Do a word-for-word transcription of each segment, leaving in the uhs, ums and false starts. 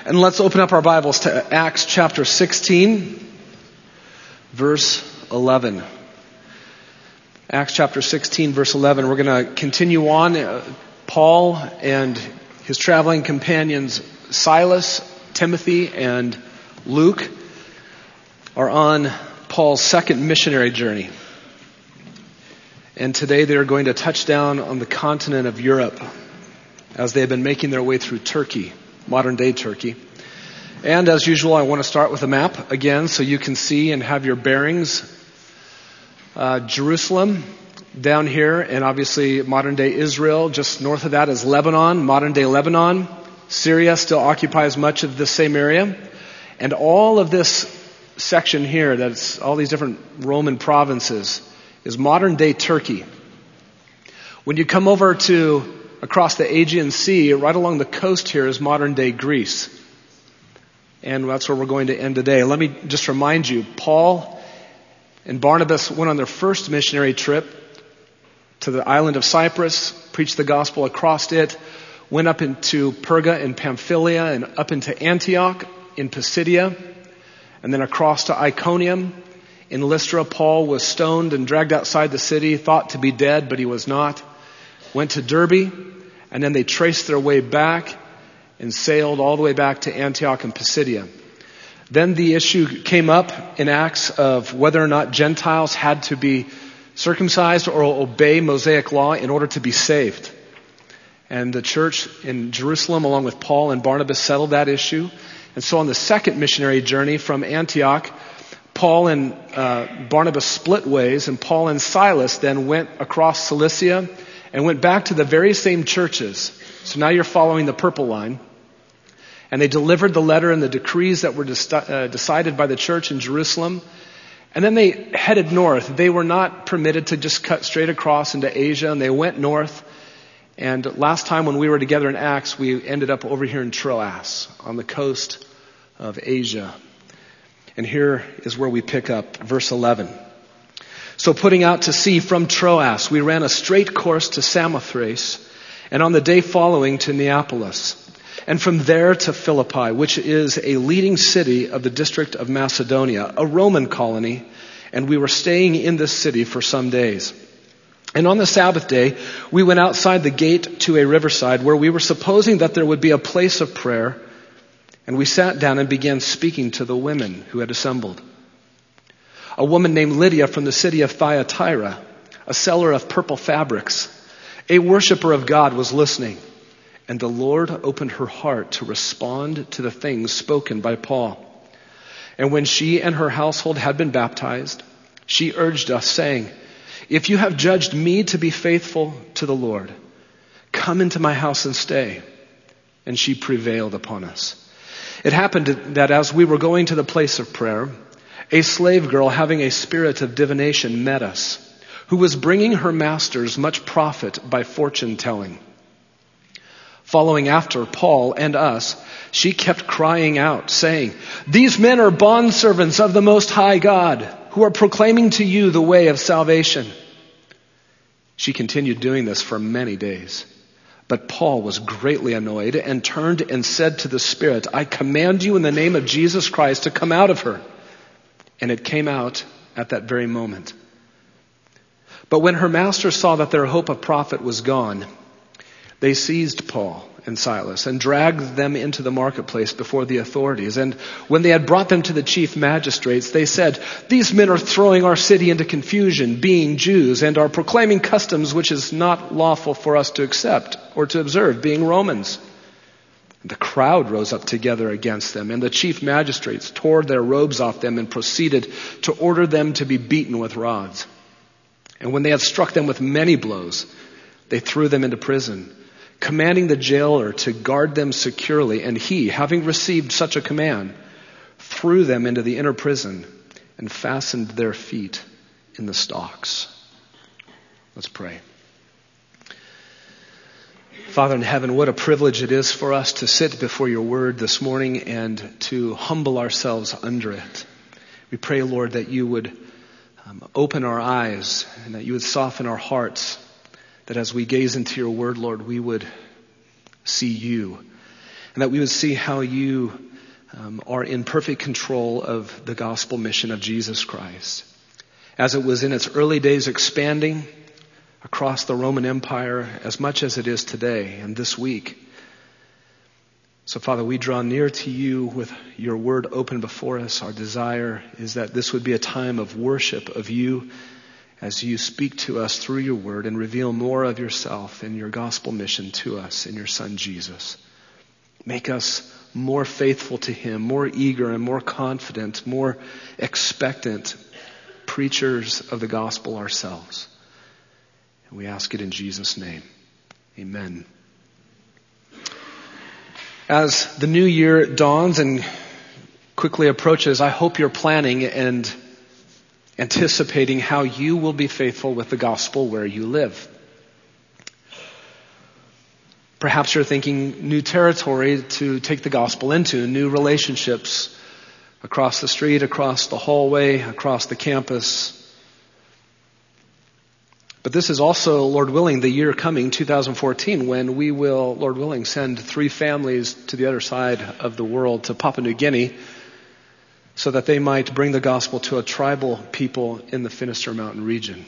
And let's open up our Bibles to Acts chapter sixteen, verse eleven. Acts chapter sixteen, verse eleven. We're going to continue on. Uh, Paul and his traveling companions Silas, Timothy, and Luke are on Paul's second missionary journey. And today they are going to touch down on the continent of Europe as they have been making their way through Turkey, modern day Turkey. And as usual, I want to start with a map again so you can see and have your bearings. Uh, Jerusalem down here, and obviously modern day Israel. Just north of that is Lebanon, modern day Lebanon. Syria still occupies much of the same area. And all of this section here, that's all these different Roman provinces, is modern day Turkey. When you come over to across the Aegean Sea, right along the coast here is modern day Greece. And that's where we're going to end today. Let me just remind you, Paul and Barnabas went on their first missionary trip to the island of Cyprus, preached the gospel across it, went up into Perga and Pamphylia and up into Antioch in Pisidia, and then across to Iconium. In Lystra, Paul was stoned and dragged outside the city, thought to be dead, but he was not. Went to Derbe, and then they traced their way back and sailed all the way back to Antioch and Pisidia. Then the issue came up in Acts of whether or not Gentiles had to be circumcised or obey Mosaic law in order to be saved. And the church in Jerusalem, along with Paul and Barnabas, settled that issue. And so on the second missionary journey from Antioch, Paul and uh, Barnabas split ways, and Paul and Silas then went across Cilicia and went back to the very same churches. So now you're following the purple line. And they delivered the letter and the decrees that were de- uh, decided by the church in Jerusalem. And then they headed north. They were not permitted to just cut straight across into Asia, and they went north. And last time when we were together in Acts, we ended up over here in Troas on the coast of Asia. And here is where we pick up verse eleven. So putting out to sea from Troas, we ran a straight course to Samothrace, and on the day following to Neapolis, and from there to Philippi, which is a leading city of the district of Macedonia, a Roman colony, and we were staying in this city for some days. And on the Sabbath day, we went outside the gate to a riverside where we were supposing that there would be a place of prayer, and we sat down and began speaking to the women who had assembled. A woman named Lydia from the city of Thyatira, a seller of purple fabrics, a worshiper of God, was listening. And the Lord opened her heart to respond to the things spoken by Paul. And when she and her household had been baptized, she urged us, saying, "If you have judged me to be faithful to the Lord, come into my house and stay." And she prevailed upon us. It happened that as we were going to the place of prayer, a slave girl having a spirit of divination met us, who was bringing her masters much profit by fortune telling. Following after Paul and us, she kept crying out, saying, "These men are bondservants of the Most High God, who are proclaiming to you the way of salvation." She continued doing this for many days. But Paul was greatly annoyed and turned and said to the spirit, "I command you in the name of Jesus Christ to come out of her." And it came out at that very moment. But when her masters saw that their hope of profit was gone, they seized Paul and Silas and dragged them into the marketplace before the authorities. And when they had brought them to the chief magistrates, they said, "These men are throwing our city into confusion, being Jews, and are proclaiming customs which is not lawful for us to accept or to observe, being Romans." And the crowd rose up together against them, and the chief magistrates tore their robes off them and proceeded to order them to be beaten with rods. And when they had struck them with many blows, they threw them into prison, commanding the jailer to guard them securely. And he, having received such a command, threw them into the inner prison and fastened their feet in the stocks. Let's pray. Father in heaven, what a privilege it is for us to sit before your word this morning and to humble ourselves under it. We pray, Lord, that you would um, open our eyes and that you would soften our hearts, that as we gaze into your word, Lord, we would see you, and that we would see how you um, are in perfect control of the gospel mission of Jesus Christ. As it was in its early days expanding across the Roman Empire as much as it is today and this week. So, Father, we draw near to you with your word open before us. Our desire is that this would be a time of worship of you as you speak to us through your word and reveal more of yourself and your gospel mission to us in your Son, Jesus. Make us more faithful to him, more eager and more confident, more expectant preachers of the gospel ourselves. And we ask it in Jesus' name. Amen. As the new year dawns and quickly approaches, I hope you're planning and anticipating how you will be faithful with the gospel where you live. Perhaps you're thinking new territory to take the gospel into, new relationships across the street, across the hallway, across the campus. But this is also, Lord willing, the year coming, two thousand fourteen, when we will, Lord willing, send three families to the other side of the world, to Papua New Guinea, so that they might bring the gospel to a tribal people in the Finisterre Mountain region.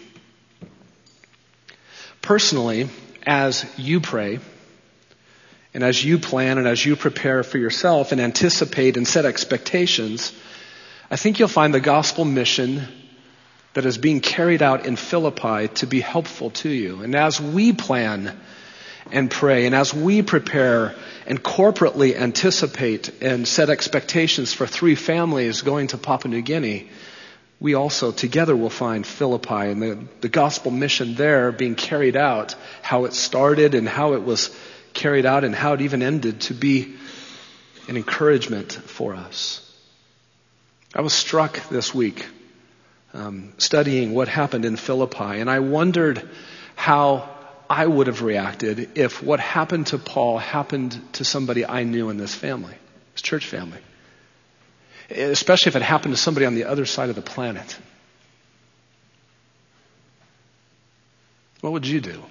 Personally, as you pray, and as you plan, and as you prepare for yourself, and anticipate and set expectations, I think you'll find the gospel mission that is being carried out in Philippi to be helpful to you. And as we plan and pray, and as we prepare and corporately anticipate and set expectations for three families going to Papua New Guinea, we also together will find Philippi and the, the gospel mission there being carried out, how it started and how it was carried out and how it even ended, to be an encouragement for us. I was struck this week Um, studying what happened in Philippi, and I wondered how I would have reacted if what happened to Paul happened to somebody I knew in this family, this church family. Especially if it happened to somebody on the other side of the planet. What would you do?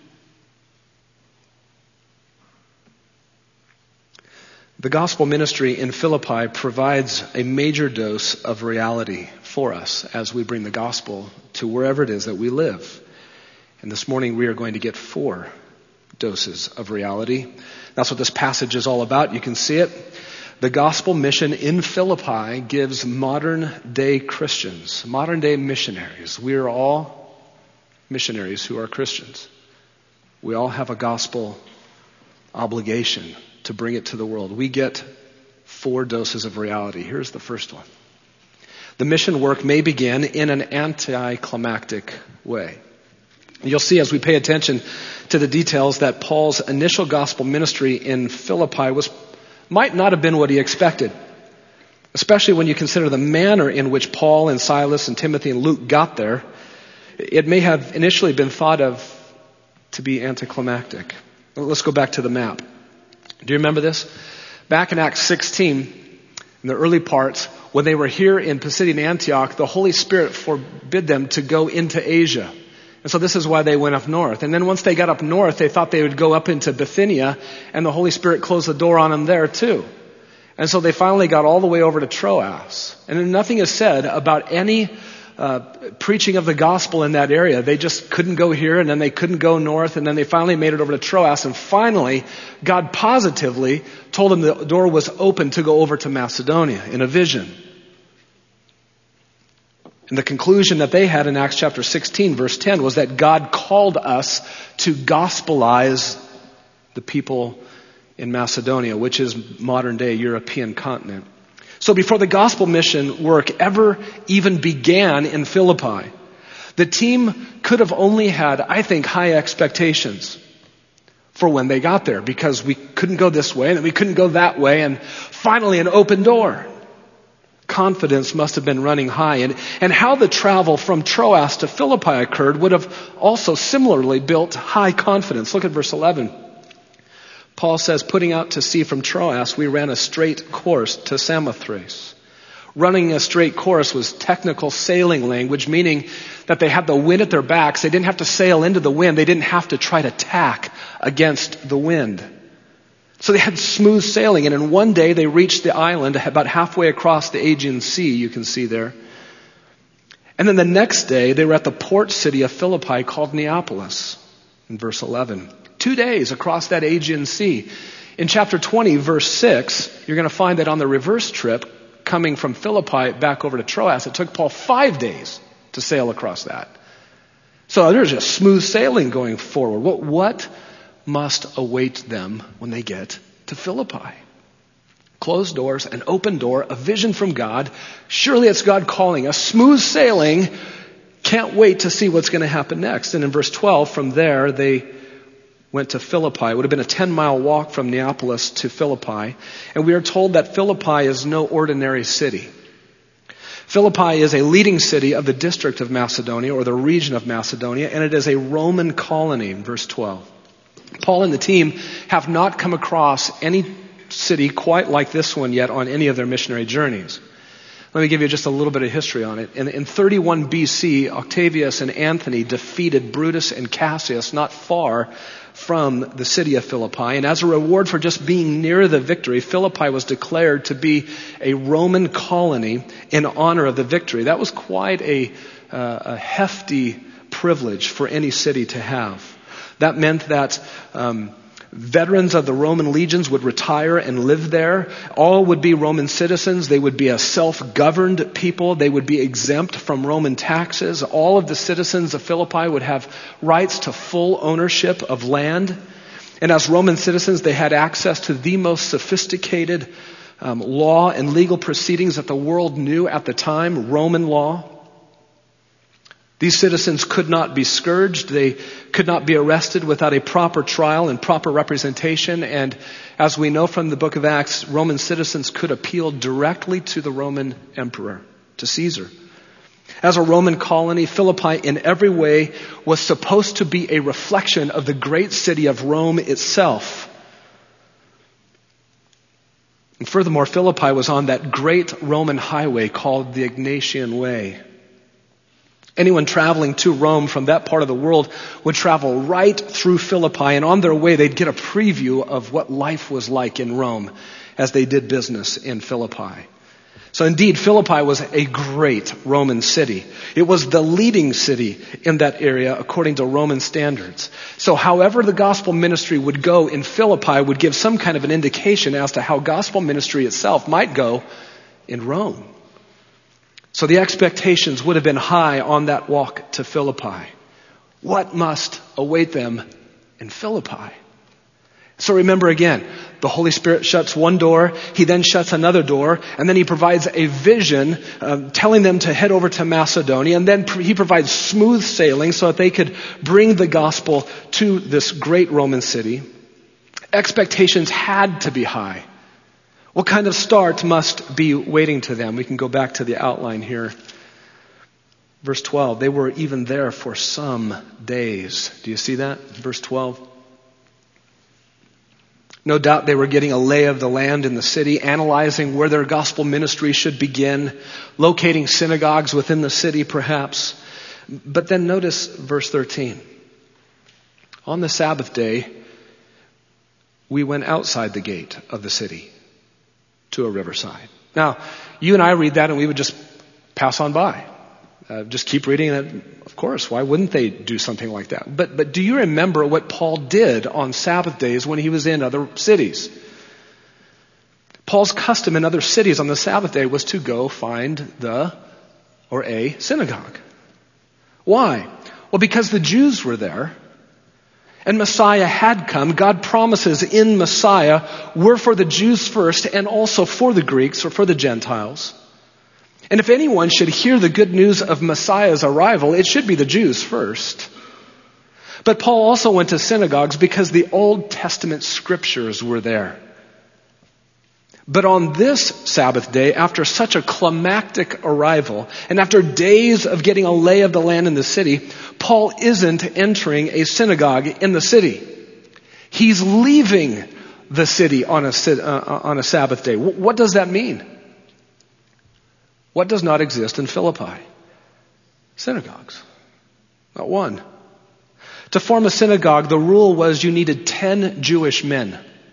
The gospel ministry in Philippi provides a major dose of reality for us as we bring the gospel to wherever it is that we live. And this morning we are going to get four doses of reality. That's what this passage is all about. You can see it. The gospel mission in Philippi gives modern day Christians, modern day missionaries. We are all missionaries who are Christians. We all have a gospel obligation to bring it to the world. We get four doses of reality. Here's the first one. The mission work may begin in an anticlimactic way. You'll see as we pay attention to the details that Paul's initial gospel ministry in Philippi was might not have been what he expected, especially when you consider the manner in which Paul and Silas and Timothy and Luke got there. It may have initially been thought of to be anticlimactic. Let's go back to the map. Do you remember this? Back in Acts sixteen, in the early parts, when they were here in Pisidian Antioch, the Holy Spirit forbid them to go into Asia. And so this is why they went up north. And then once they got up north, they thought they would go up into Bithynia, and the Holy Spirit closed the door on them there too. And so they finally got all the way over to Troas. And then nothing is said about any uh, preaching of the gospel in that area. They just couldn't go here, and then they couldn't go north, and then they finally made it over to Troas. And finally, God positively told them the door was open to go over to Macedonia in a vision. And the conclusion that they had in Acts chapter sixteen, verse ten, was that God called us to gospelize the people in Macedonia, which is modern day European continent. So before the gospel mission work ever even began in Philippi, the team could have only had, I think, high expectations for when they got there, because we couldn't go this way and we couldn't go that way, and finally an open door. Confidence must have been running high. And, and how the travel from Troas to Philippi occurred would have also similarly built high confidence. Look at verse eleven. Paul says, putting out to sea from Troas, we ran a straight course to Samothrace. Running a straight course was technical sailing language, meaning that they had the wind at their backs. They didn't have to sail into the wind. They didn't have to try to tack against the wind. So they had smooth sailing, and in one day they reached the island about halfway across the Aegean Sea, you can see there. And then the next day they were at the port city of Philippi called Neapolis, in verse eleven. Two days across that Aegean Sea. In chapter twenty, verse six, you're going to find that on the reverse trip, coming from Philippi back over to Troas, it took Paul five days to sail across that. So there's just smooth sailing going forward. What, what must await them when they get to Philippi? Closed doors, an open door, a vision from God. Surely it's God calling us. Smooth sailing. Can't wait to see what's going to happen next. And in verse twelve, from there they went to Philippi. It would have been a ten-mile walk from Neapolis to Philippi. And we are told that Philippi is no ordinary city. Philippi is a leading city of the district of Macedonia, or the region of Macedonia, and it is a Roman colony, in verse twelve. Paul and the team have not come across any city quite like this one yet on any of their missionary journeys. Let me give you just a little bit of history on it. In, in thirty-one B C, Octavius and Anthony defeated Brutus and Cassius not far from the city of Philippi. And as a reward for just being near the victory, Philippi was declared to be a Roman colony in honor of the victory. That was quite a, uh, a hefty privilege for any city to have. That meant that um, veterans of the Roman legions would retire and live there. All would be Roman citizens. They would be a self-governed people. They would be exempt from Roman taxes. All of the citizens of Philippi would have rights to full ownership of land. And as Roman citizens, they had access to the most sophisticated um, law and legal proceedings that the world knew at the time, Roman law. These citizens could not be scourged. They could not be arrested without a proper trial and proper representation. And as we know from the book of Acts, Roman citizens could appeal directly to the Roman emperor, to Caesar. As a Roman colony, Philippi in every way was supposed to be a reflection of the great city of Rome itself. And furthermore, Philippi was on that great Roman highway called the Egnatian Way. Anyone traveling to Rome from that part of the world would travel right through Philippi, and on their way they'd get a preview of what life was like in Rome as they did business in Philippi. So indeed, Philippi was a great Roman city. It was the leading city in that area according to Roman standards. So however the gospel ministry would go in Philippi would give some kind of an indication as to how gospel ministry itself might go in Rome. So the expectations would have been high on that walk to Philippi. What must await them in Philippi? So remember again, the Holy Spirit shuts one door, He then shuts another door, and then He provides a vision uh, telling them to head over to Macedonia, and then He provides smooth sailing so that they could bring the gospel to this great Roman city. Expectations had to be high. What kind of start must be waiting to them? We can go back to the outline here. Verse twelve, they were even there for some days. Do you see that? Verse twelve. No doubt they were getting a lay of the land in the city, analyzing where their gospel ministry should begin, locating synagogues within the city perhaps. But then notice verse thirteen. On the Sabbath day, we went outside the gate of the city to a riverside. Now, you and I read that and we would just pass on by. Uh, just keep reading it. Of course, why wouldn't they do something like that? But but do you remember what Paul did on Sabbath days when he was in other cities? Paul's custom in other cities on the Sabbath day was to go find the, or a, synagogue. Why? Well, because the Jews were there. And Messiah had come. God promises in Messiah were for the Jews first and also for the Greeks or for the Gentiles. And if anyone should hear the good news of Messiah's arrival, it should be the Jews first. But Paul also went to synagogues because the Old Testament scriptures were there. But on this Sabbath day, after such a climactic arrival, and after days of getting a lay of the land in the city, Paul isn't entering a synagogue in the city. He's leaving the city on a, uh, on a Sabbath day. What does that mean? What does not exist in Philippi? Synagogues. Not one. To form a synagogue, the rule was you needed ten Jewish men.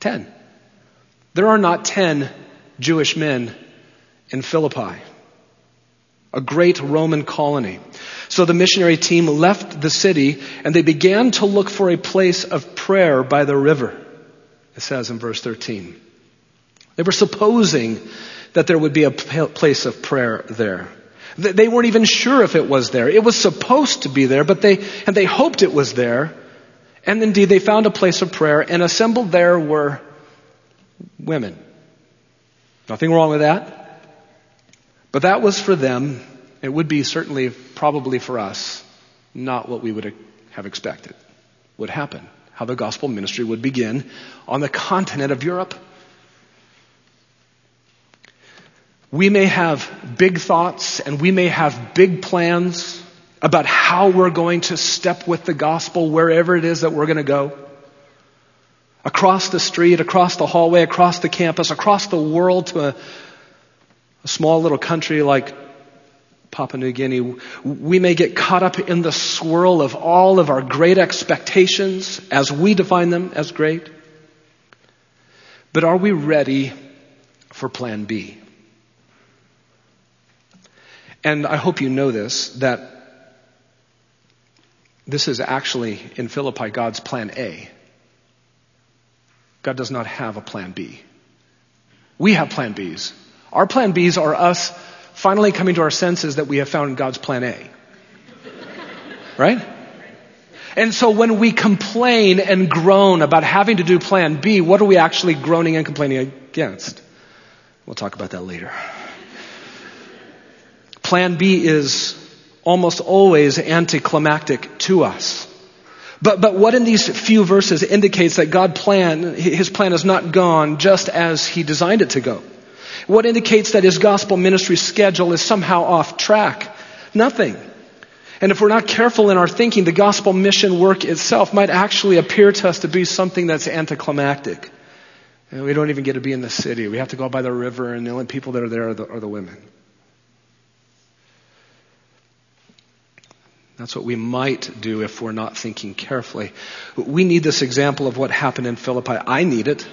Ten. There are not ten Jewish men in Philippi, a great Roman colony. So the missionary team left the city and they began to look for a place of prayer by the river, it says in verse thirteen. They were supposing that there would be a place of prayer there. They weren't even sure if it was there. It was supposed to be there, but they, and they hoped it was there. And indeed, they found a place of prayer, and assembled there were women. Nothing wrong with that. But that was for them. It would be certainly, probably for us, not what we would have expected would happen. How the gospel ministry would begin on the continent of Europe. We may have big thoughts and we may have big plans about how we're going to step with the gospel wherever it is that we're going to go. Across the street, across the hallway, across the campus, across the world to a, a small little country like Papua New Guinea. We may get caught up in the swirl of all of our great expectations as we define them as great. But are we ready for plan B? And I hope you know this, that this is actually, in Philippi, God's plan A. God does not have a plan B. We have plan Bs. Our plan Bs are us finally coming to our senses that we have found God's plan A. Right? And so when we complain and groan about having to do plan B, what are we actually groaning and complaining against? We'll talk about that later. Plan B is almost always anticlimactic to us. But but what in these few verses indicates that God's plan, his plan has not gone just as he designed it to go? What indicates that his gospel ministry schedule is somehow off track? Nothing. And if we're not careful in our thinking, the gospel mission work itself might actually appear to us to be something that's anticlimactic. And we don't even get to be in the city. We have to go by the river, and the only people that are there are the, are the women. That's what we might do if we're not thinking carefully. We need this example of what happened in Philippi. I need it.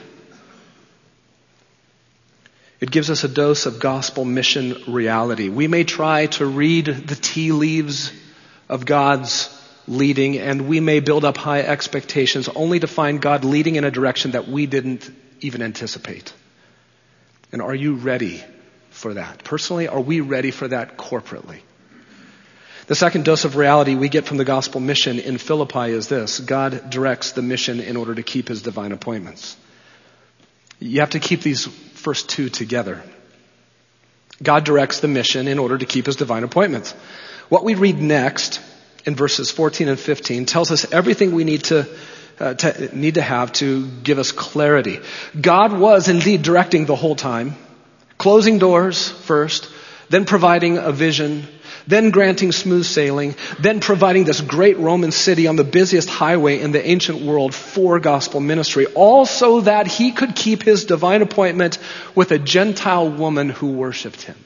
It gives us a dose of gospel mission reality. We may try to read the tea leaves of God's leading, and we may build up high expectations only to find God leading in a direction that we didn't even anticipate. And are you ready for that? Personally, are we ready for that corporately? The second dose of reality we get from the gospel mission in Philippi is this: God directs the mission in order to keep his divine appointments. You have to keep these first two together. God directs the mission in order to keep his divine appointments. What we read next in verses fourteen and fifteen tells us everything we need to, uh, to need to have to give us clarity. God was indeed directing the whole time, closing doors first, then providing a vision, then granting smooth sailing, then providing this great Roman city on the busiest highway in the ancient world for gospel ministry, all so that he could keep his divine appointment with a Gentile woman who worshiped him.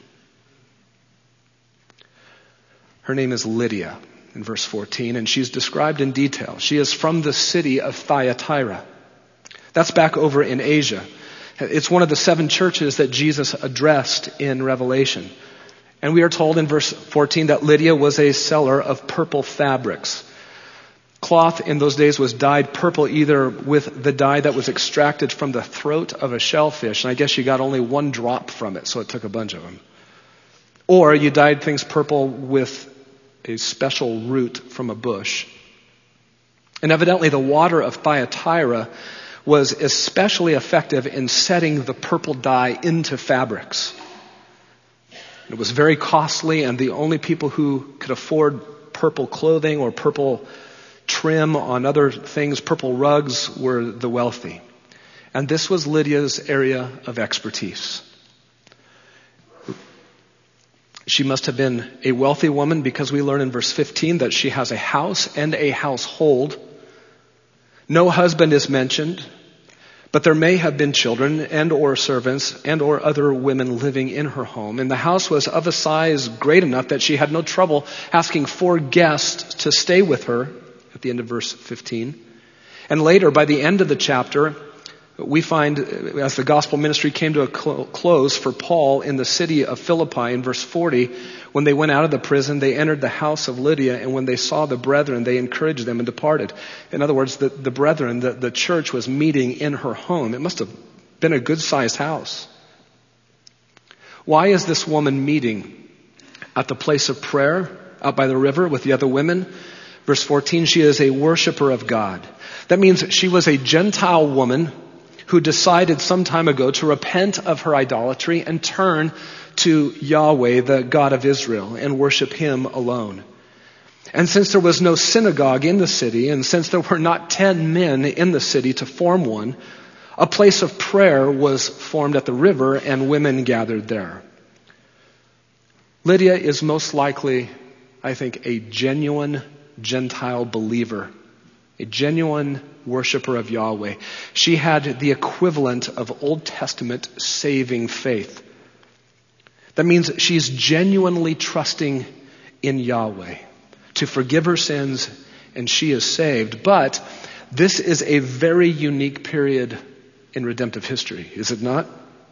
Her name is Lydia in verse fourteen, and she's described in detail. She is from the city of Thyatira. That's back over in Asia. It's one of the seven churches that Jesus addressed in Revelation. And we are told in verse fourteen that Lydia was a seller of purple fabrics. Cloth in those days was dyed purple either with the dye that was extracted from the throat of a shellfish, and I guess you got only one drop from it, so it took a bunch of them. Or you dyed things purple with a special root from a bush. And evidently the water of Thyatira was especially effective in setting the purple dye into fabrics. It was very costly, and the only people who could afford purple clothing or purple trim on other things, purple rugs, were the wealthy. And this was Lydia's area of expertise. She must have been a wealthy woman because we learn in verse fifteen that she has a house and a household. No husband is mentioned, but there may have been children and or servants and or other women living in her home. And the house was of a size great enough that she had no trouble asking four guests to stay with her at the end of verse fifteen. And later, by the end of the chapter, We find, as the gospel ministry came to a cl- close for Paul in the city of Philippi in verse forty, when they went out of the prison, they entered the house of Lydia, and when they saw the brethren, they encouraged them and departed. In other words, the, the brethren, the, the church was meeting in her home. It must have been a good-sized house. Why is this woman meeting at the place of prayer out by the river with the other women? Verse fourteen, she is a worshiper of God. That means she was a Gentile woman who decided some time ago to repent of her idolatry and turn to Yahweh, the God of Israel, and worship Him alone. And since there was no synagogue in the city, and since there were not ten men in the city to form one, a place of prayer was formed at the river, and women gathered there. Lydia is most likely, I think, a genuine Gentile believer, a genuine worshiper of Yahweh. She had the equivalent of Old Testament saving faith. That means she's genuinely trusting in Yahweh to forgive her sins, and she is saved. But this is a very unique period in redemptive history, is it not?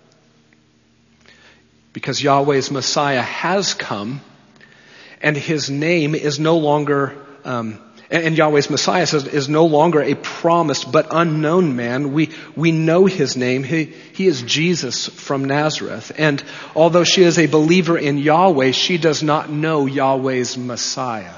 Because Yahweh's Messiah has come, and His name is no longer um, And Yahweh's Messiah says is no longer a promised but unknown man. We we know His name. He, he is Jesus from Nazareth. And although she is a believer in Yahweh, she does not know Yahweh's Messiah.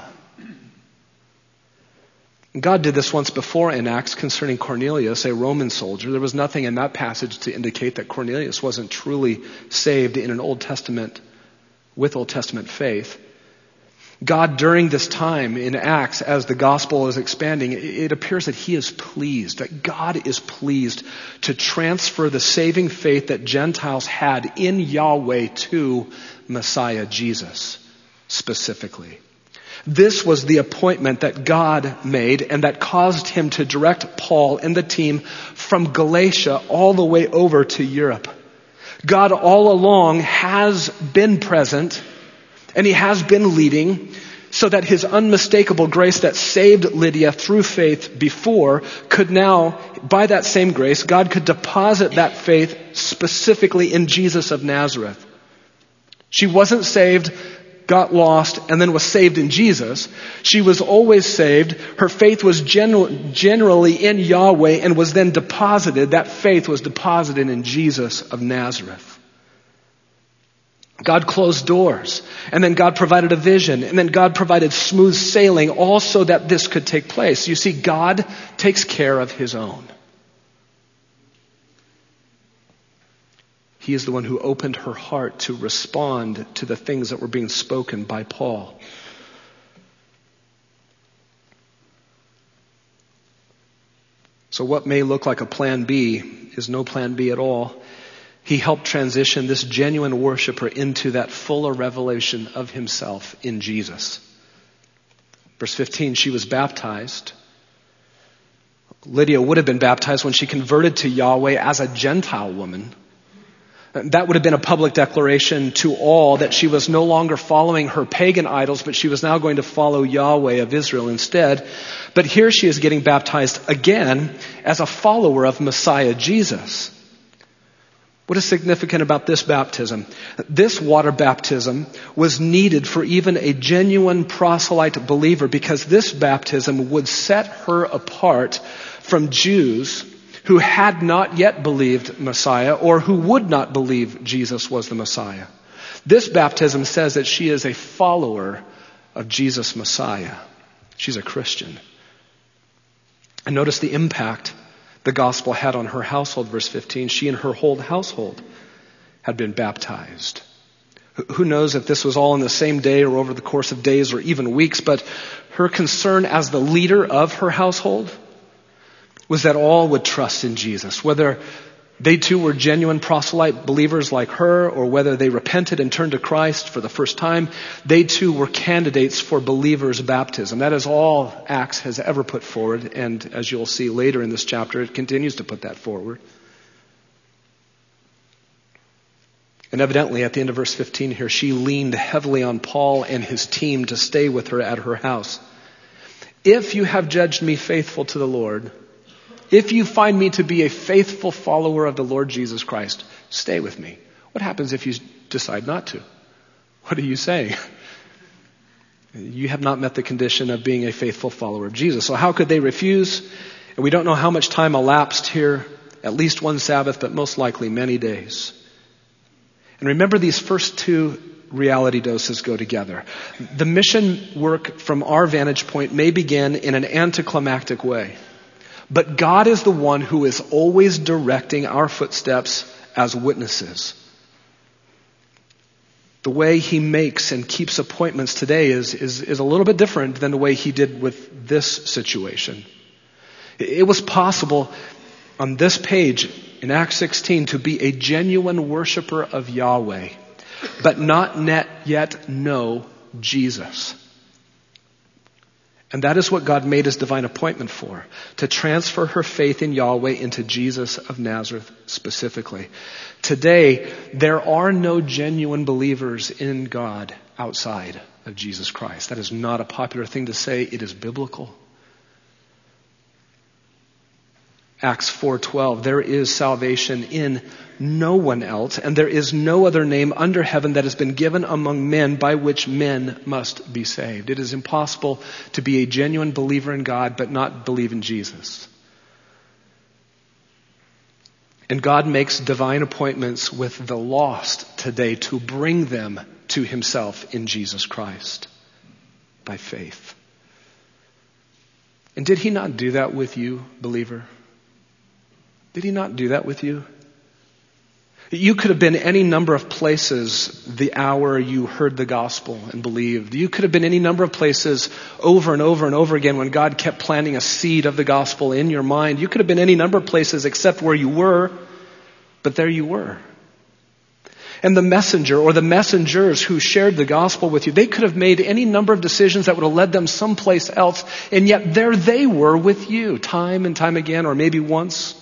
God did this once before in Acts concerning Cornelius, a Roman soldier. There was nothing in that passage to indicate that Cornelius wasn't truly saved in an Old Testament, with Old Testament faith. God, during this time in Acts, as the gospel is expanding, it appears that He is pleased, that God is pleased to transfer the saving faith that Gentiles had in Yahweh to Messiah Jesus specifically. This was the appointment that God made, and that caused Him to direct Paul and the team from Galatia all the way over to Europe. God all along has been present, and He has been leading, so that His unmistakable grace that saved Lydia through faith before could now, by that same grace, God could deposit that faith specifically in Jesus of Nazareth. She wasn't saved, got lost, and then was saved in Jesus. She was always saved. Her faith was gen- generally in Yahweh and was then deposited. That faith was deposited in Jesus of Nazareth. God closed doors, and then God provided a vision, and then God provided smooth sailing, all so that this could take place. You see, God takes care of His own. He is the one who opened her heart to respond to the things that were being spoken by Paul. So what may look like a plan B is no plan B at all. He helped transition this genuine worshiper into that fuller revelation of Himself in Jesus. Verse fifteen, she was baptized. Lydia would have been baptized when she converted to Yahweh as a Gentile woman. That would have been a public declaration to all that she was no longer following her pagan idols, but she was now going to follow Yahweh of Israel instead. But here she is getting baptized again as a follower of Messiah Jesus. What is significant about this baptism? This water baptism was needed for even a genuine proselyte believer, because this baptism would set her apart from Jews who had not yet believed Messiah, or who would not believe Jesus was the Messiah. This baptism says that she is a follower of Jesus Messiah. She's a Christian. And notice the impact the gospel had on her household. Verse fifteen, she and her whole household had been baptized. Who knows if this was all in the same day or over the course of days or even weeks, but her concern as the leader of her household was that all would trust in Jesus, whether they too were genuine proselyte believers like her, or whether they repented and turned to Christ for the first time. They too were candidates for believers' baptism. That is all Acts has ever put forward, and as you'll see later in this chapter, it continues to put that forward. And evidently, at the end of verse fifteen here, she leaned heavily on Paul and his team to stay with her at her house. If you have judged me faithful to the Lord, if you find me to be a faithful follower of the Lord Jesus Christ, stay with me. What happens if you decide not to? What are you saying? You have not met the condition of being a faithful follower of Jesus. So how could they refuse? And we don't know how much time elapsed here, at least one Sabbath, but most likely many days. And remember, these first two reality doses go together. The mission work from our vantage point may begin in an anticlimactic way, but God is the one who is always directing our footsteps as witnesses. The way he makes and keeps appointments today is, is, is a little bit different than the way he did with this situation. It was possible on this page in Acts sixteen to be a genuine worshiper of Yahweh, but not net yet know Jesus. And that is what God made his divine appointment for, to transfer her faith in Yahweh into Jesus of Nazareth specifically. Today, there are no genuine believers in God outside of Jesus Christ. That is not a popular thing to say. It is biblical. Acts four twelve, there is salvation in no one else, and there is no other name under heaven that has been given among men by which men must be saved. It is impossible to be a genuine believer in God but not believe in Jesus. And God makes divine appointments with the lost today to bring them to himself in Jesus Christ by faith. And did he not do that with you, believer? Did he not do that with you? You could have been any number of places the hour you heard the gospel and believed. You could have been any number of places over and over and over again when God kept planting a seed of the gospel in your mind. You could have been any number of places except where you were, but there you were. And the messenger or the messengers who shared the gospel with you, they could have made any number of decisions that would have led them someplace else, and yet there they were with you time and time again, or maybe once.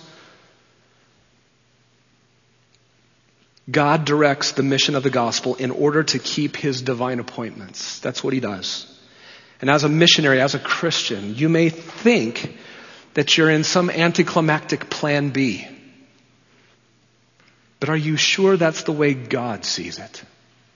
God directs the mission of the gospel in order to keep his divine appointments. That's what he does. And as a missionary, as a Christian, you may think that you're in some anticlimactic plan B. But are you sure that's the way God sees it?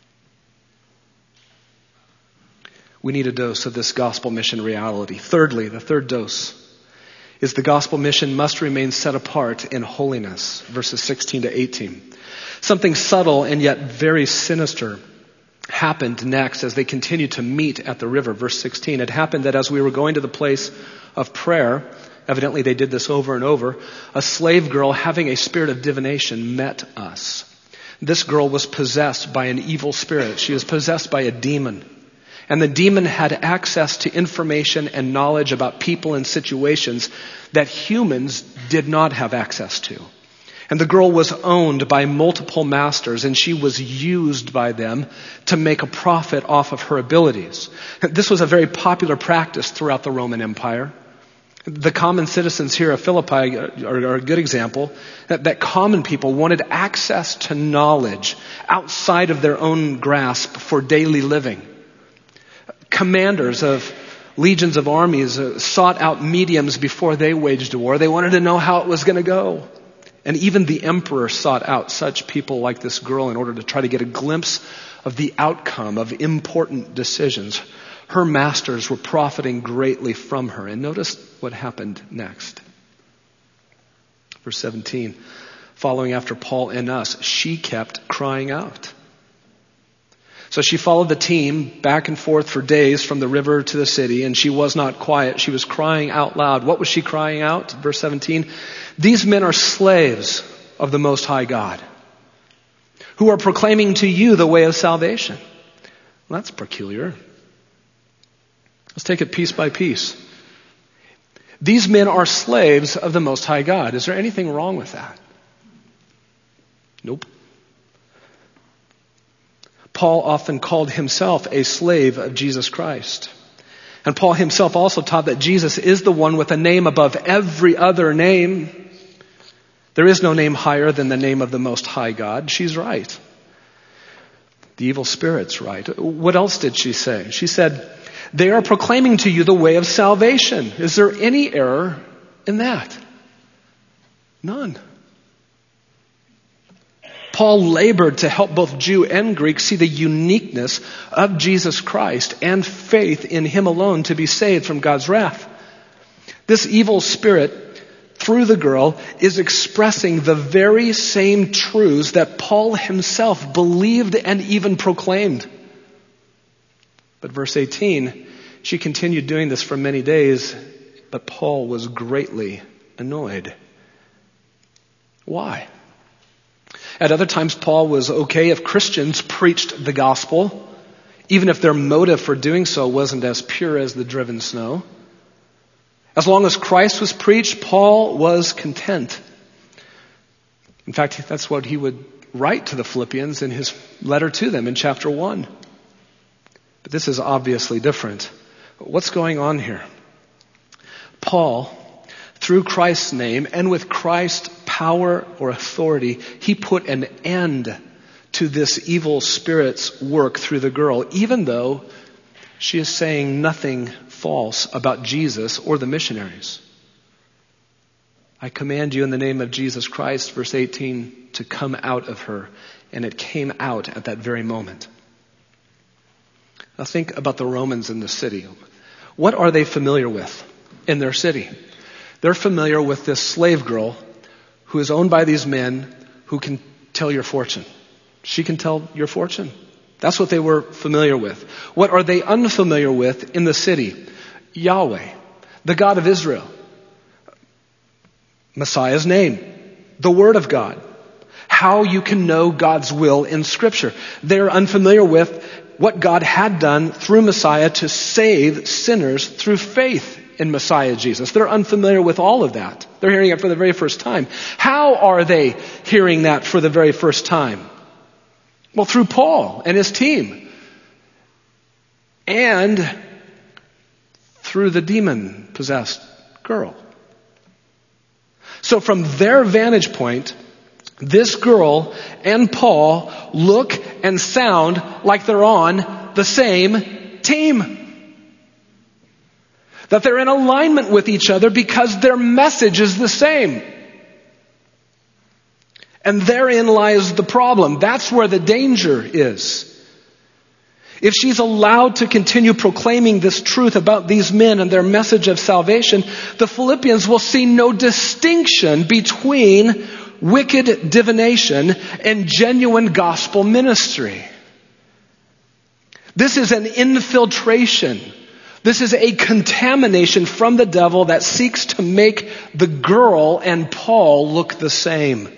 We need a dose of this gospel mission reality. Thirdly, the third dose is the gospel mission must remain set apart in holiness, verses sixteen to eighteen. Something subtle and yet very sinister happened next as they continued to meet at the river. Verse sixteen, it happened that as we were going to the place of prayer, evidently they did this over and over, a slave girl having a spirit of divination met us. This girl was possessed by an evil spirit. She was possessed by a demon. And the demon had access to information and knowledge about people and situations that humans did not have access to. And the girl was owned by multiple masters, and she was used by them to make a profit off of her abilities. This was a very popular practice throughout the Roman Empire. The common citizens here of Philippi are a good example, that, that common people wanted access to knowledge outside of their own grasp for daily living. Commanders of legions of armies uh, sought out mediums before they waged a war. They wanted to know how it was going to go. And even the emperor sought out such people like this girl in order to try to get a glimpse of the outcome of important decisions. Her masters were profiting greatly from her. And notice what happened next. Verse seventeen, following after Paul and us, she kept crying out. So she followed the team back and forth for days from the river to the city, and she was not quiet. She was crying out loud. What was she crying out? Verse seventeen, these men are slaves of the Most High God, who are proclaiming to you the way of salvation. Well, that's peculiar. Let's take it piece by piece. These men are slaves of the Most High God. Is there anything wrong with that? Nope. Paul often called himself a slave of Jesus Christ. And Paul himself also taught that Jesus is the one with a name above every other name. There is no name higher than the name of the Most High God. She's right. The evil spirit's right. What else did she say? She said, they are proclaiming to you the way of salvation. Is there any error in that? None. Paul labored to help both Jew and Greek see the uniqueness of Jesus Christ and faith in him alone to be saved from God's wrath. This evil spirit, through the girl, is expressing the very same truths that Paul himself believed and even proclaimed. But verse eighteen, she continued doing this for many days, but Paul was greatly annoyed. Why? At other times, Paul was okay if Christians preached the gospel, even if their motive for doing so wasn't as pure as the driven snow. As long as Christ was preached, Paul was content. In fact, that's what he would write to the Philippians in his letter to them in chapter one. But this is obviously different. What's going on here? Paul, through Christ's name and with Christ's power or authority, he put an end to this evil spirit's work through the girl, even though she is saying nothing false about Jesus or the missionaries. I command you in the name of Jesus Christ, verse eighteen, to come out of her. And it came out at that very moment. Now think about the Romans in the city. What are they familiar with in their city? They're familiar with this slave girl who is owned by these men who can tell your fortune. She can tell your fortune. That's what they were familiar with. What are they unfamiliar with in the city? Yahweh, the God of Israel. Messiah's name, the Word of God. How you can know God's will in Scripture. They're unfamiliar with what God had done through Messiah to save sinners through faith in Messiah Jesus. They're unfamiliar with all of that. They're hearing it for the very first time. How are they hearing that for the very first time? Well, through Paul and his team. And through the demon-possessed girl. So from their vantage point, this girl and Paul look and sound like they're on the same team. That they're in alignment with each other because their message is the same. And therein lies the problem. That's where the danger is. If she's allowed to continue proclaiming this truth about these men and their message of salvation, the Philippians will see no distinction between wicked divination and genuine gospel ministry. This is an infiltration. This is a contamination from the devil that seeks to make the girl and Paul look the same.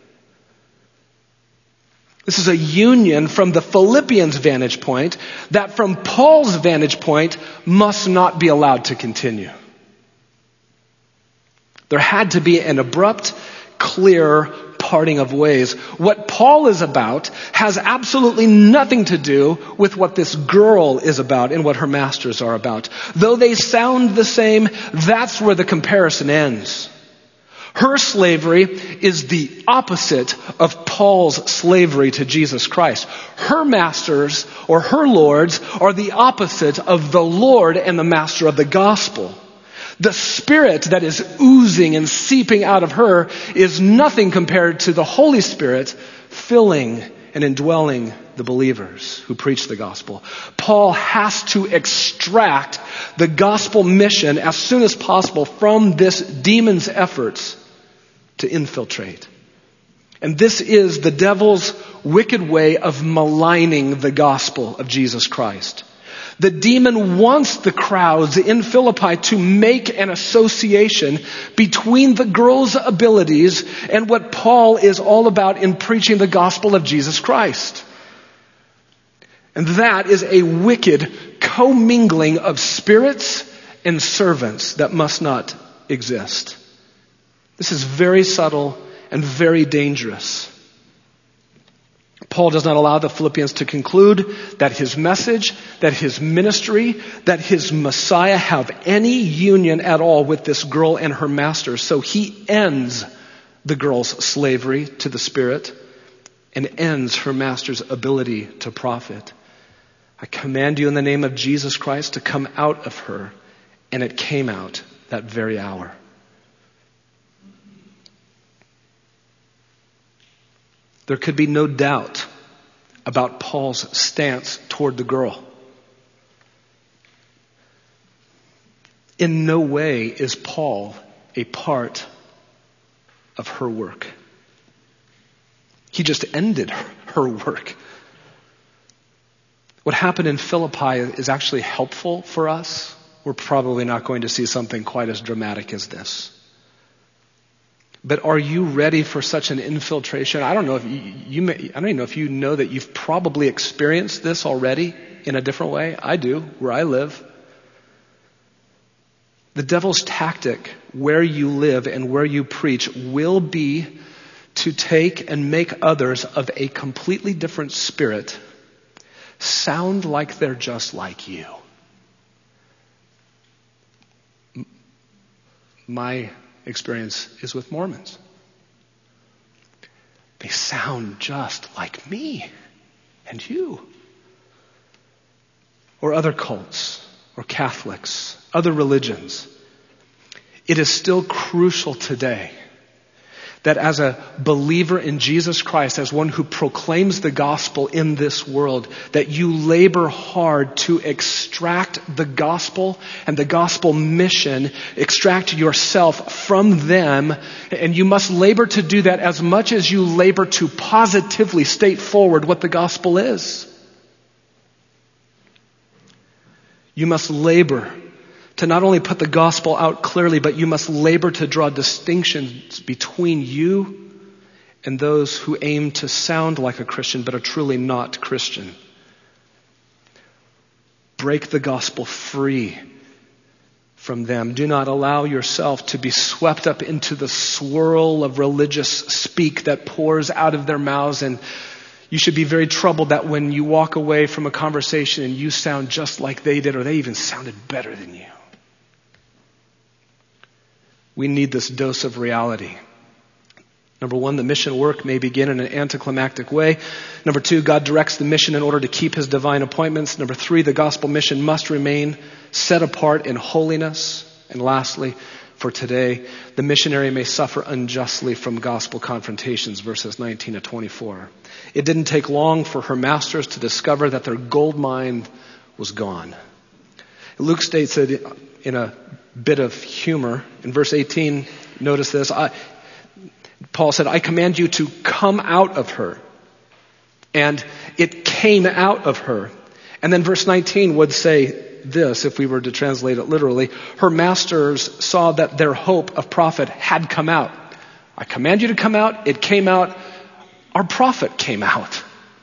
This is a union from the Philippians' vantage point that from Paul's vantage point must not be allowed to continue. There had to be an abrupt, clear parting of ways. What Paul is about has absolutely nothing to do with what this girl is about and what her masters are about. Though they sound the same, that's where the comparison ends. Her slavery is the opposite of Paul's slavery to Jesus Christ. Her masters or her lords are the opposite of the Lord and the master of the gospel. The spirit that is oozing and seeping out of her is nothing compared to the Holy Spirit filling and indwelling the believers who preach the gospel. Paul has to extract the gospel mission as soon as possible from this demon's efforts to infiltrate. And this is the devil's wicked way of maligning the gospel of Jesus Christ. The demon wants the crowds in Philippi to make an association between the girl's abilities and what Paul is all about in preaching the gospel of Jesus Christ. And that is a wicked commingling of spirits and servants that must not exist. This is very subtle and very dangerous. Paul does not allow the Philippians to conclude that his message, that his ministry, that his Messiah have any union at all with this girl and her master. So he ends the girl's slavery to the Spirit and ends her master's ability to profit. I command you in the name of Jesus Christ to come out of her. And it came out that very hour. There could be no doubt about Paul's stance toward the girl. In no way is Paul a part of her work. He just ended her work. What happened in Philippi is actually helpful for us. We're probably not going to see something quite as dramatic as this. But are you ready for such an infiltration? I don't know if you, you may, I don't even know if you know that you've probably experienced this already in a different way. I do, where I live. The devil's tactic where you live and where you preach will be to take and make others of a completely different spirit sound like they're just like you. My experience is with Mormons. They sound just like me and you. Or other cults, or Catholics, other religions. It is still crucial today that as a believer in Jesus Christ, as one who proclaims the gospel in this world, that you labor hard to extract the gospel and the gospel mission, extract yourself from them, and you must labor to do that as much as you labor to positively state forward what the gospel is. You must labor to not only put the gospel out clearly, but you must labor to draw distinctions between you and those who aim to sound like a Christian but are truly not Christian. Break the gospel free from them. Do not allow yourself to be swept up into the swirl of religious speak that pours out of their mouths, and you should be very troubled that when you walk away from a conversation and you sound just like they did, or they even sounded better than you. We need this dose of reality. Number one, the mission work may begin in an anticlimactic way. Number two, God directs the mission in order to keep his divine appointments. Number three, the gospel mission must remain set apart in holiness. And lastly, for today, the missionary may suffer unjustly from gospel confrontations, verses nineteen to twenty-four. It didn't take long for her masters to discover that their gold mine was gone. Luke states it in a bit of humor. In verse eighteen, notice this. I, Paul said, I command you to come out of her. And it came out of her. And then verse nineteen would say this, if we were to translate it literally. Her masters saw that their hope of profit had come out. I command you to come out. It came out. Our profit came out.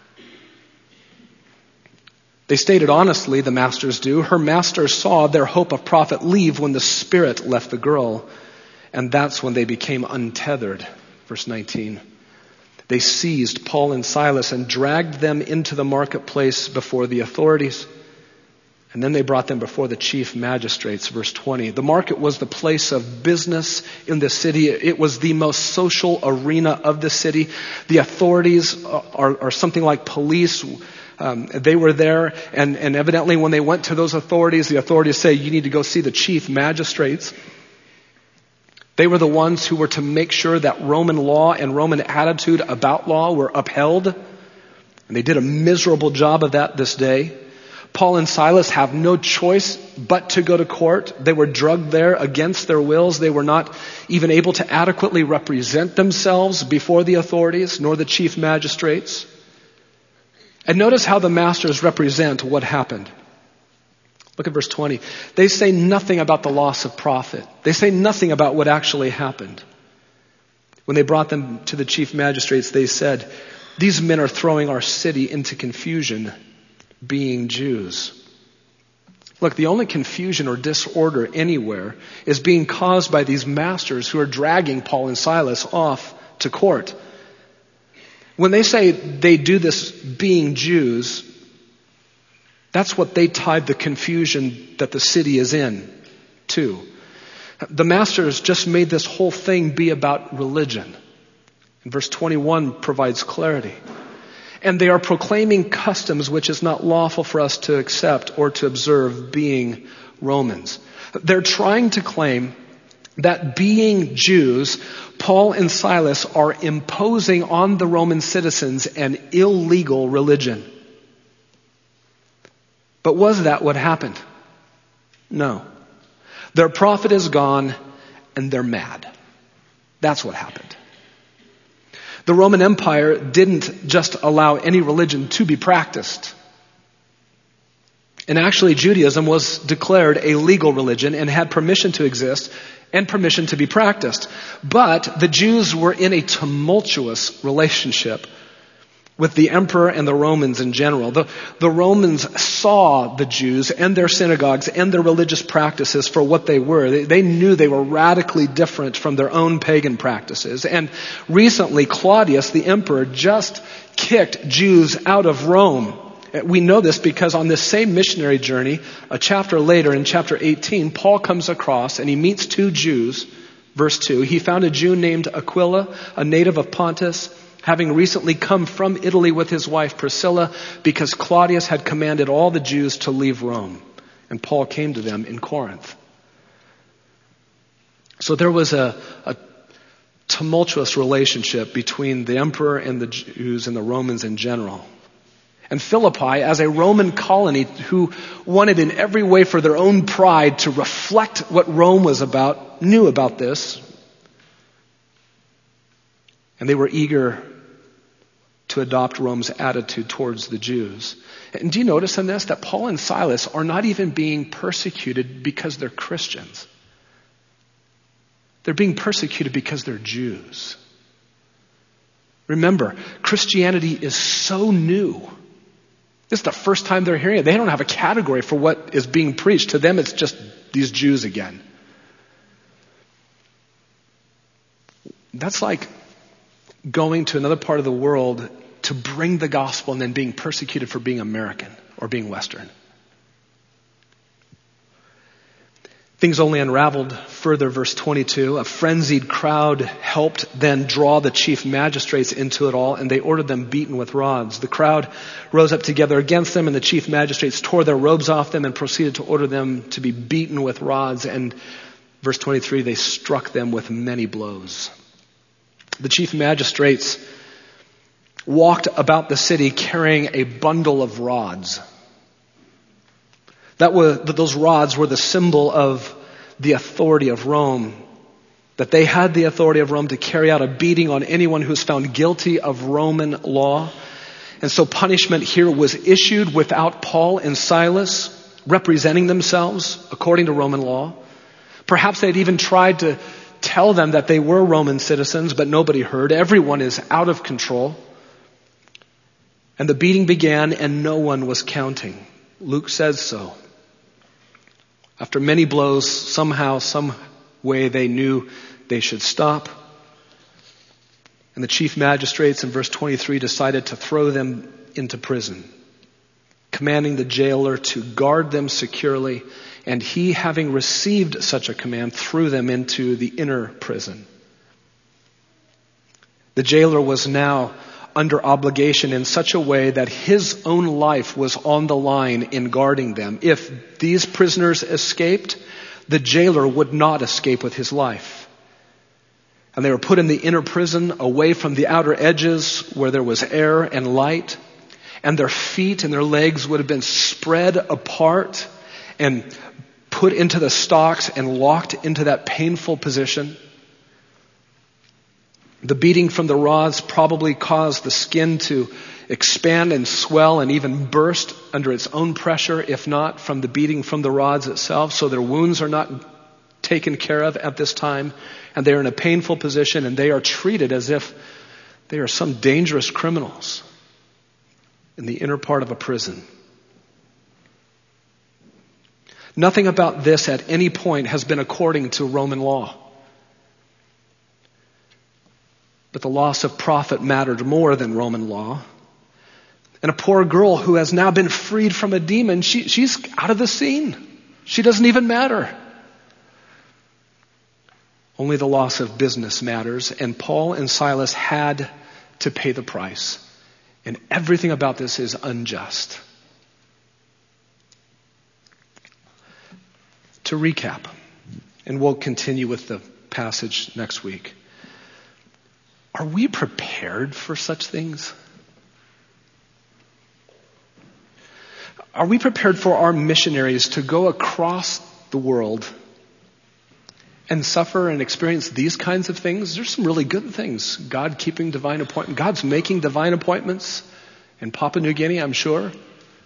They stated honestly, the masters do. Her masters saw their hope of profit leave when the spirit left the girl. And that's when they became untethered. Verse nineteen. They seized Paul and Silas and dragged them into the marketplace before the authorities. And then they brought them before the chief magistrates. Verse twenty. The market was the place of business in the city. It was the most social arena of the city. The authorities are, are something like police. Um, they were there, and, and evidently when they went to those authorities, the authorities say, you need to go see the chief magistrates. They were the ones who were to make sure that Roman law and Roman attitude about law were upheld. And they did a miserable job of that this day. Paul and Silas have no choice but to go to court. They were drugged there against their wills. They were not even able to adequately represent themselves before the authorities, nor the chief magistrates. And notice how the masters represent what happened. Look at verse twenty. They say nothing about the loss of profit. They say nothing about what actually happened. When they brought them to the chief magistrates, they said, these men are throwing our city into confusion, being Jews. Look, the only confusion or disorder anywhere is being caused by these masters who are dragging Paul and Silas off to court. When they say they do this being Jews, that's what they tied the confusion that the city is in to. The masters just made this whole thing be about religion. And verse twenty-one provides clarity. And they are proclaiming customs which is not lawful for us to accept or to observe, being Romans. They're trying to claim that being Jews, Paul and Silas are imposing on the Roman citizens an illegal religion. But was that what happened? No. Their prophet is gone and they're mad. That's what happened. The Roman Empire didn't just allow any religion to be practiced. And actually, Judaism was declared a legal religion and had permission to exist and permission to be practiced. But the Jews were in a tumultuous relationship with the emperor and the Romans in general. The, the Romans saw the Jews and their synagogues and their religious practices for what they were. They, they knew they were radically different from their own pagan practices. And recently, Claudius, the emperor, just kicked Jews out of Rome. We know this because on this same missionary journey, a chapter later in chapter eighteen, Paul comes across and he meets two Jews. Verse two, he found a Jew named Aquila, a native of Pontus, having recently come from Italy with his wife Priscilla, because Claudius had commanded all the Jews to leave Rome. And Paul came to them in Corinth. So there was a, a tumultuous relationship between the emperor and the Jews and the Romans in general. And Philippi, as a Roman colony who wanted in every way for their own pride to reflect what Rome was about, knew about this. And they were eager to adopt Rome's attitude towards the Jews. And do you notice in this that Paul and Silas are not even being persecuted because they're Christians? They're being persecuted because they're Jews. Remember, Christianity is so new. This is the first time they're hearing it. They don't have a category for what is being preached. To them, it's just these Jews again. That's like going to another part of the world to bring the gospel and then being persecuted for being American or being Western. Things only unraveled further. Verse twenty-two, a frenzied crowd helped then draw the chief magistrates into it all, and they ordered them beaten with rods. The crowd rose up together against them, and the chief magistrates tore their robes off them and proceeded to order them to be beaten with rods. And verse twenty-three, they struck them with many blows. The chief magistrates walked about the city carrying a bundle of rods. That was, those rods were the symbol of the authority of Rome. That they had the authority of Rome to carry out a beating on anyone who was found guilty of Roman law. And so punishment here was issued without Paul and Silas representing themselves according to Roman law. Perhaps they'd even tried to tell them that they were Roman citizens, but nobody heard. Everyone is out of control. And the beating began and no one was counting. Luke says so. After many blows, somehow, some way they knew they should stop. And the chief magistrates in verse twenty-three decided to throw them into prison, commanding the jailer to guard them securely. And he, having received such a command, threw them into the inner prison. The jailer was now under obligation in such a way that his own life was on the line in guarding them. If these prisoners escaped, the jailer would not escape with his life. And they were put in the inner prison away from the outer edges where there was air and light. And their feet and their legs would have been spread apart and put into the stocks and locked into that painful position. The beating from the rods probably caused the skin to expand and swell and even burst under its own pressure, if not from the beating from the rods itself. So their wounds are not taken care of at this time, and they are in a painful position, and they are treated as if they are some dangerous criminals in the inner part of a prison. Nothing about this at any point has been according to Roman law. But the loss of profit mattered more than Roman law. And a poor girl who has now been freed from a demon, she, she's out of the scene. She doesn't even matter. Only the loss of business matters. And Paul and Silas had to pay the price. And everything about this is unjust. To recap, And we'll continue with the passage next week. Are we prepared for such things? Are we prepared for our missionaries to go across the world and suffer and experience these kinds of things? There's some really good things. God keeping divine appointments. God's making divine appointments in Papua New Guinea, I'm sure. There's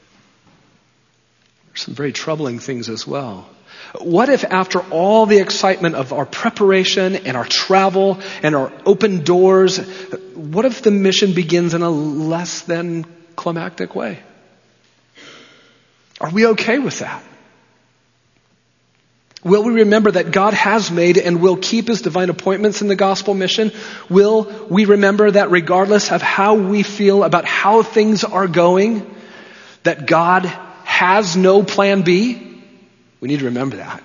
some very troubling things as well. What if after all the excitement of our preparation and our travel and our open doors, what if the mission begins in a less than climactic way? Are we okay with that? Will we remember that God has made and will keep his divine appointments in the gospel mission? Will we remember that regardless of how we feel about how things are going, that God has no plan B? We need to remember that.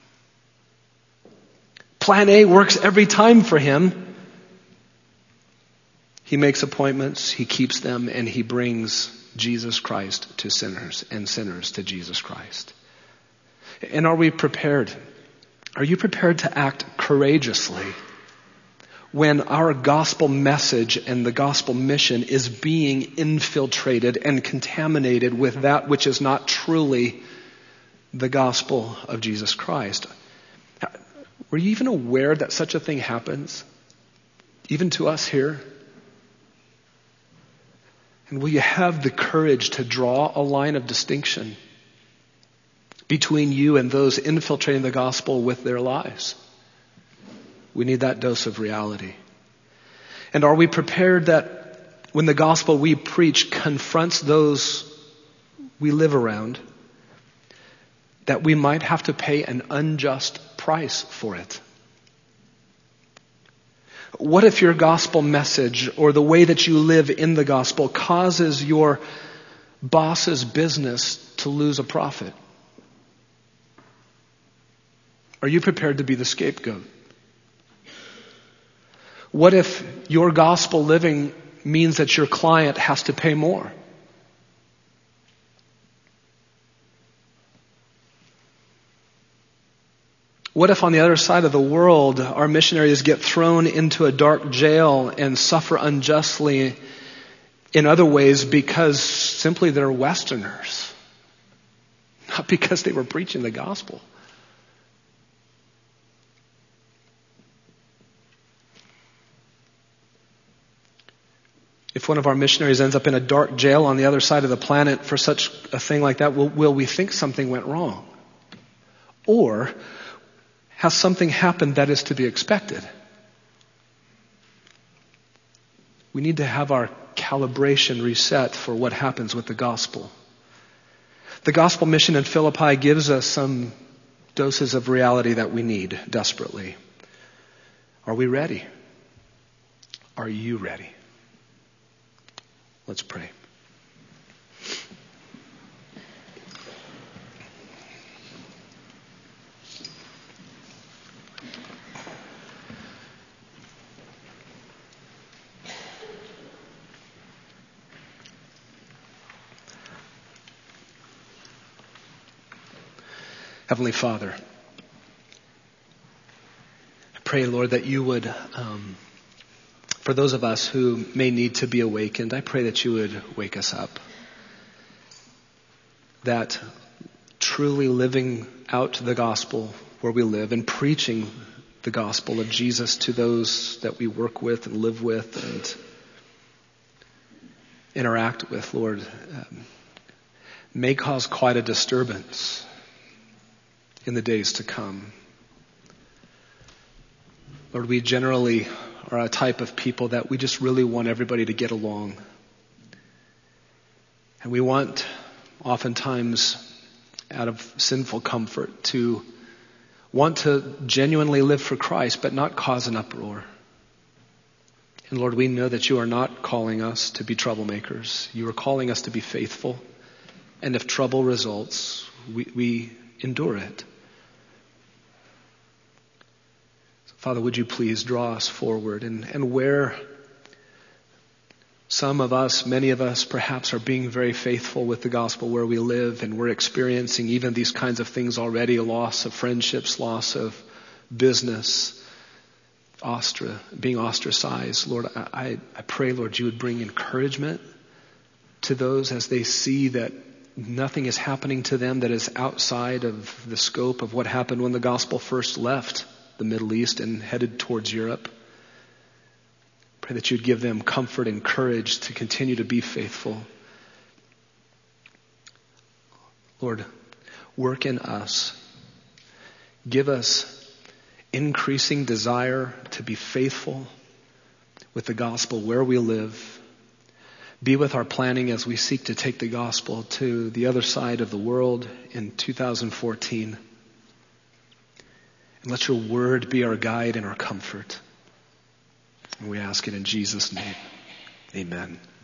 Plan A works every time for him. He makes appointments, he keeps them, and he brings Jesus Christ to sinners and sinners to Jesus Christ. And are we prepared? Are you prepared to act courageously when our gospel message and the gospel mission is being infiltrated and contaminated with that which is not truly the gospel of Jesus Christ? Were you even aware that such a thing happens? Even to us here? And will you have the courage to draw a line of distinction between you and those infiltrating the gospel with their lives? We need that dose of reality. And are we prepared that when the gospel we preach confronts those we live around, that we might have to pay an unjust price for it? What if your gospel message or the way that you live in the gospel causes your boss's business to lose a profit? Are you prepared to be the scapegoat? What if your gospel living means that your client has to pay more? What if on the other side of the world, our missionaries get thrown into a dark jail and suffer unjustly in other ways because simply they're Westerners, not because they were preaching the gospel? If one of our missionaries ends up in a dark jail on the other side of the planet for such a thing like that, will, will we think something went wrong? Or has something happened that is to be expected? We need to have our calibration reset for what happens with the gospel. The gospel mission in Philippi gives us some doses of reality that we need desperately. Are we ready? Are you ready? Let's pray. Heavenly Father, I pray, Lord, that you would, um, for those of us who may need to be awakened, I pray that you would wake us up. That truly living out the gospel where we live and preaching the gospel of Jesus to those that we work with and live with and interact with, Lord, um, may cause quite a disturbance in the days to come. Lord, we generally are a type of people that we just really want everybody to get along. And we want, oftentimes, out of sinful comfort, to want to genuinely live for Christ, but not cause an uproar. And Lord, we know that you are not calling us to be troublemakers. You are calling us to be faithful. And if trouble results, we, we endure it. Father, would you please draw us forward, and, and where some of us, many of us perhaps are being very faithful with the gospel where we live, and we're experiencing even these kinds of things already, a loss of friendships, loss of business, ostra, being ostracized. Lord, I, I pray, Lord, you would bring encouragement to those as they see that nothing is happening to them that is outside of the scope of what happened when the gospel first left the Middle East and headed towards Europe. Pray that you'd give them comfort and courage to continue to be faithful. Lord, work in us. Give us increasing desire to be faithful with the gospel where we live. Be with our planning as we seek to take the gospel to the other side of the world in two thousand fourteen. And let your word be our guide and our comfort. And we ask it in Jesus' name. Amen.